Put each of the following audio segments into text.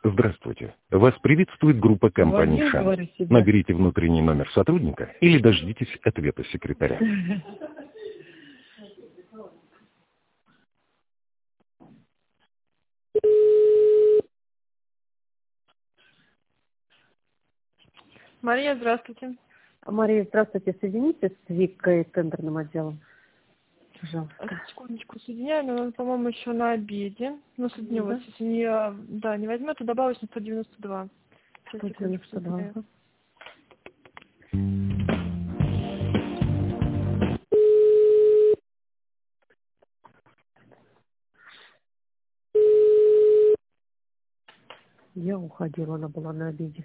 Здравствуйте. Вас приветствует группа компаний «Шанс». Наберите внутренний номер сотрудника или дождитесь ответа секретаря. Мария, здравствуйте. Мария, здравствуйте. Соедините с Викой тендерным отделом, пожалуйста. Секундочку, соединяем. Она, по-моему, еще на обеде. Ну, соединилась. Если не возьмет, то добавилось на 192. Сейчас, 192. Я уходила, она была на обеде.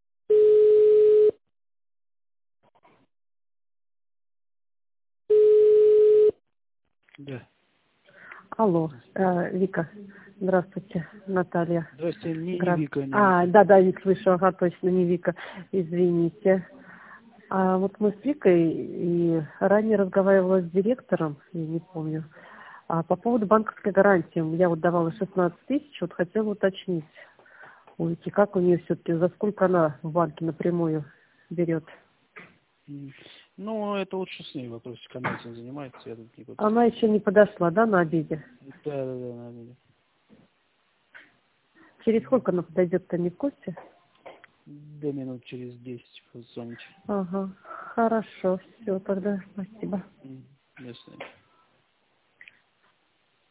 Да. Алло, Вика. Здравствуйте, Наталья. Здравствуйте, не Вика. Да, Вик, слышу, ага, точно, не Вика. Извините. А вот мы с Викой и ранее разговаривала с директором, я не помню, по поводу банковской гарантии. Я вот давала 16 тысяч, вот хотела уточнить у Вики, как у нее все-таки, за сколько она в банке напрямую берет. Ну, это лучше с ней вопрос, она этим занимается, я тут не буду. Она еще не подошла, да, на обеде? Да, на обеде. Через сколько она подойдет-то, не в курсе? До минут через 10 позвоните. Ага, хорошо, все, тогда спасибо. До свидания.